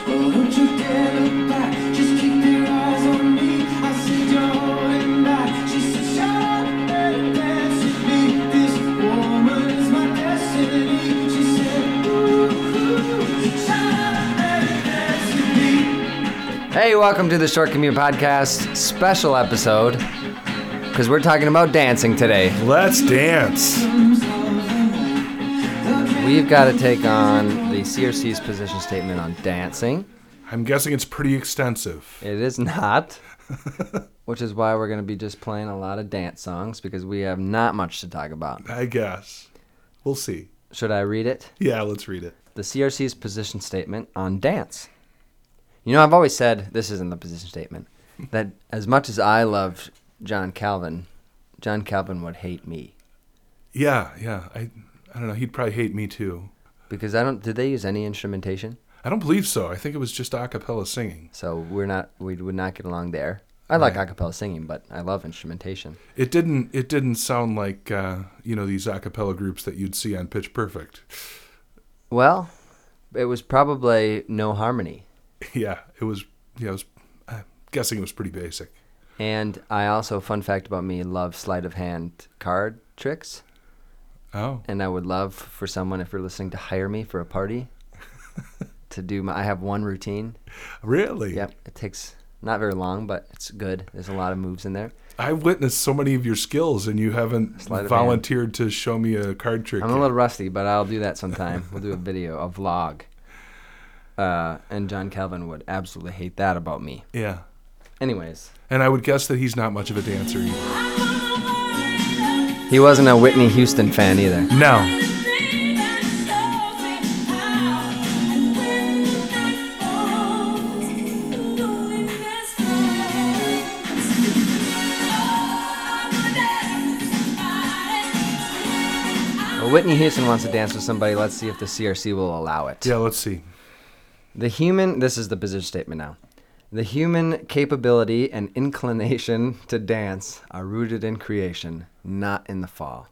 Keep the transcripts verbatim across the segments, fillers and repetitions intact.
Hey, welcome to the Short Commute Podcast special episode, because we're talking about dancing today. Let's dance. We've got to take on the C R C's position statement on dancing. I'm guessing it's pretty extensive. It is not, which is why we're going to be just playing a lot of dance songs, because we have not much to talk about. I guess. We'll see. Should I read it? Yeah, let's read it. The C R C's position statement on dance. You know, I've always said, this isn't the position statement, that as much as I love John Calvin, John Calvin would hate me. Yeah, yeah. I I don't know. He'd probably hate me too. Because I don't, did they use any instrumentation? I don't believe so. I think it was just a cappella singing. So we're not, we would not get along there. I like Right. a cappella singing, but I love instrumentation. It didn't it didn't sound like uh, you know, these a cappella groups that you'd see on Pitch Perfect. Well, it was probably no harmony. Yeah, it was yeah, I was I'm guessing it was pretty basic. And I also, fun fact about me, love sleight of hand card tricks. Oh. And I would love for someone, if you're listening, to hire me for a party to do my, I have one routine. Really? Yep. It takes not very long, but it's good. There's a lot of moves in there. I've witnessed so many of your skills and you haven't Sleight of volunteered to show me a card trick. I'm yet. a little rusty, but I'll do that sometime. We'll do a video, a vlog. Uh, and John Calvin would absolutely hate that about me. Yeah. Anyways. And I would guess that he's not much of a dancer either. He wasn't a Whitney Houston fan either. No. Well, Whitney Houston wants to dance with somebody. Let's see if the C R C will allow it. Yeah, let's see. The human, this is the position statement now. The human capability and inclination to dance are rooted in creation, not in the fall.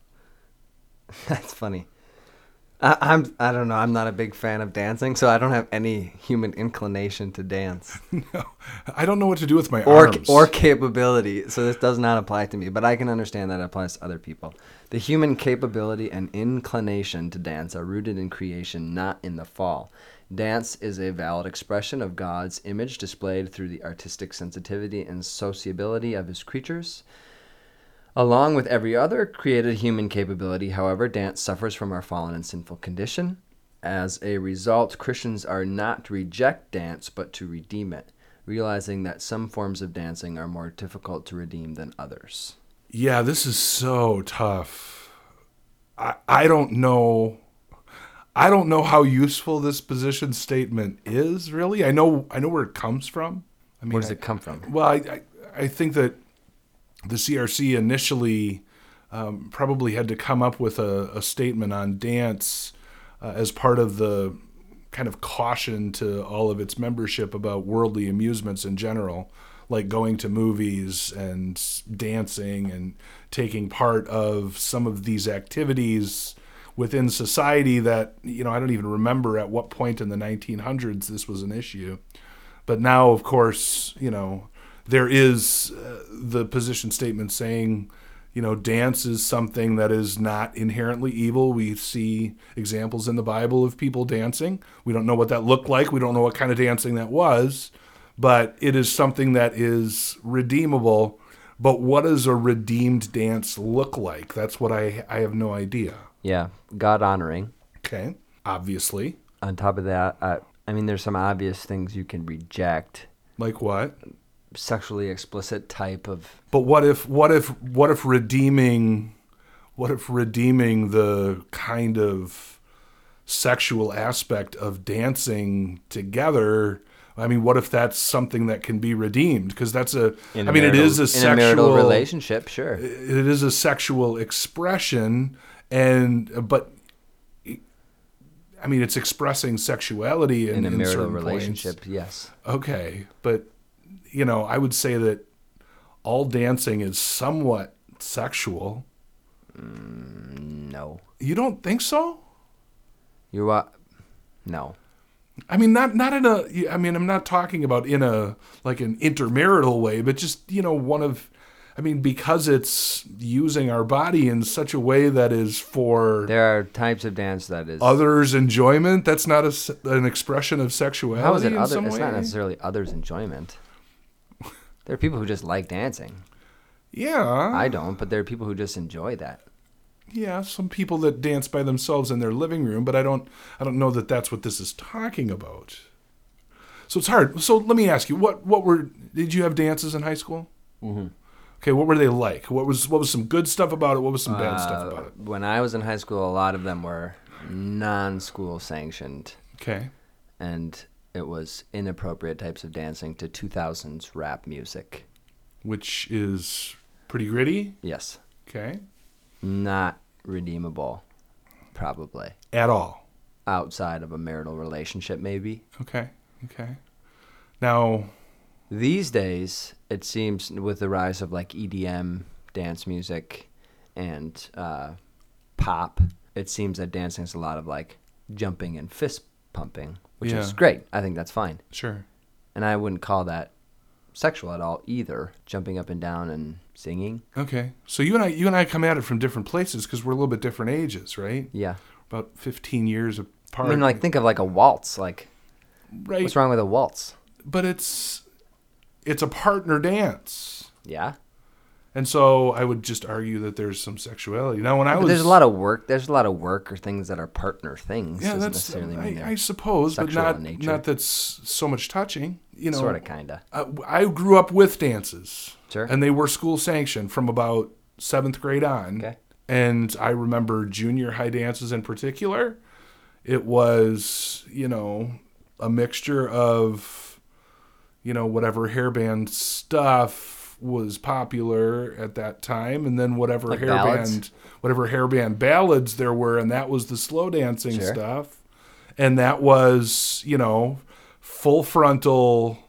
That's funny. I, I'm, I don't know, I'm not a big fan of dancing, so I don't have any human inclination to dance. No, I don't know what to do with my Or, arms. or capability, so this does not apply to me, but I can understand that it applies to other people. The human capability and inclination to dance are rooted in creation, not in the fall. Dance is a valid expression of God's image displayed through the artistic sensitivity and sociability of his creatures. Along with every other created human capability, however, dance suffers from our fallen and sinful condition. As a result, Christians are not to reject dance, but to redeem it, realizing that some forms of dancing are more difficult to redeem than others. Yeah, this is so tough. I I don't know. I don't know how useful this position statement is. Really, I know I know where it comes from. I mean, Where does I- it come from? Well, I, I I think that the C R C initially um, probably had to come up with a, a statement on dance uh, as part of the kind of caution to all of its membership about worldly amusements in general, like going to movies and dancing and taking part of some of these activities within society that, you know, I don't even remember at what point in the nineteen hundreds this was an issue. But now, of course, you know, there is uh, the position statement saying, you know, dance is something that is not inherently evil. We see examples in the Bible of people dancing. We don't know what that looked like. We don't know what kind of dancing that was, but it is something that is redeemable. But what does a redeemed dance look like? That's what I I have no idea. Yeah, God honoring. Okay, obviously. On top of that, uh, I mean, there's some obvious things you can reject. Like what? Sexually explicit type of... But what if what if what if redeeming what if redeeming the kind of sexual aspect of dancing together? I mean, what if that's something that can be redeemed? Because that's a, in I mean, marital, it is a in sexual a marital relationship, sure. It is a sexual expression, and but I mean, it's expressing sexuality in, in a in marital certain relationship, points. yes. Okay, but you know, I would say that all dancing is somewhat sexual. Mm, no. You don't think so? You uh, no. I mean, not not in a. I mean, I'm not talking about in a like an intermarital way, but just you know, one of. I mean, because it's using our body in such a way that is for There are types of dance that is. others' enjoyment. That's not a s an expression of sexuality. How is it in other? some It's way? not necessarily others' enjoyment. There are people who just like dancing. Yeah, I don't, but there are people who just enjoy that. yeah. Some people that dance by themselves in their living room, but I don't. I don't know that that's what this is talking about. So it's hard. So let me ask you, what what were? Did you have dances in high school? Mm-hmm. Okay, what were they like? What was what was some good stuff about it? What was some bad stuff about it? Uh, When I was in high school, a lot of them were non-school sanctioned, Okay, and it was inappropriate types of dancing to two thousands rap music. which is pretty gritty. Yes, Okay, not redeemable, probably at all. outside of a marital relationship, maybe. Okay, okay. Now, These days, it seems with the rise of like E D M dance music and uh, pop, it seems that dancing is a lot of like jumping and fist pumping, which is Yeah. great. I think that's fine. sure. And I wouldn't call that sexual at all either, jumping up and down and singing. Okay, so you and I, you and I come at it from different places because we're a little bit different ages, right? Yeah. About fifteen years apart. I mean, like, think of like a waltz. Like, right? what's wrong with a waltz? But it's it's a partner dance, Yeah. and so I would just argue that there's some sexuality. Now, when I But was there's a lot of work. There's a lot of work or things that are partner things. yeah, Doesn't that's necessarily mean I, they're I suppose, but sexual not in nature. not that's so much touching. You know, sort of, kind of. I, I grew up with dances, Sure. and they were school sanctioned from about seventh grade on. Okay. And I remember junior high dances in particular. It was, you know, a mixture of, you know, whatever hairband stuff was popular at that time, and then whatever Like hairband, ballads? whatever hairband ballads there were, and that was the slow dancing Sure. stuff, and that was, you know, full frontal,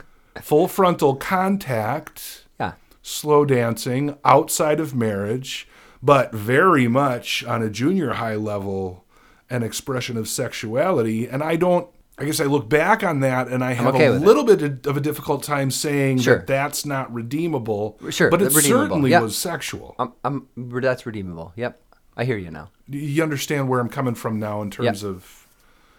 full frontal contact, Yeah. slow dancing outside of marriage, but very much on a junior high level, an expression of sexuality. And I don't, I guess I look back on that and I have okay a with it. little bit of a difficult time saying Sure. that that's not redeemable. Sure, But it redeemable. certainly Yeah. was sexual. Um, um, that's redeemable. Yep. I hear you now. You understand where I'm coming from now in terms Yep. of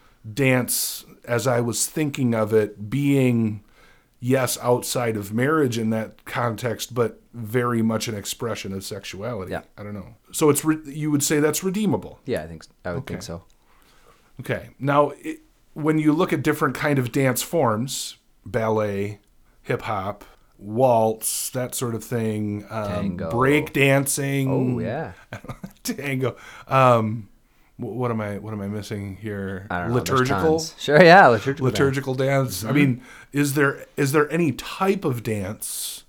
dance as I was thinking of it being, yes, outside of marriage in that context, but very much an expression of sexuality. Yeah. I don't know. So it's re- you would say that's redeemable. Yeah, I think s- I would Okay. think so. Okay. Now, it, when you look at different kind of dance forms, ballet, hip hop, waltz, that sort of thing, um, Tango. break dancing. Oh yeah. Tango. Um, wh- what am I? What am I missing here? I don't know. there's Liturgical. tons. Sure. Yeah. Liturgical. dance. Liturgical dance. I mean, is there is there any type of dance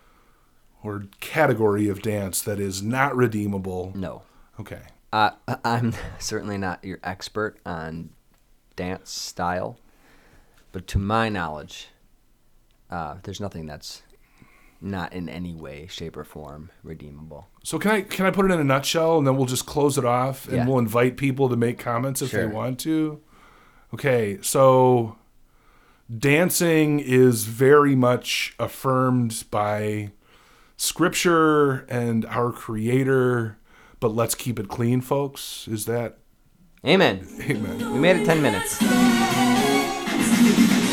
or category of dance that is not redeemable? No. Okay. Uh, I- I'm certainly not your expert on dance style, but to my knowledge, uh, there's nothing that's not in any way, shape, or form redeemable. So can I can I put it in a nutshell and then we'll just close it off and Yeah. we'll invite people to make comments if Sure. they want to. Okay, so dancing is very much affirmed by scripture and our creator, but let's keep it clean, folks. Is that Amen. amen? We made it ten minutes.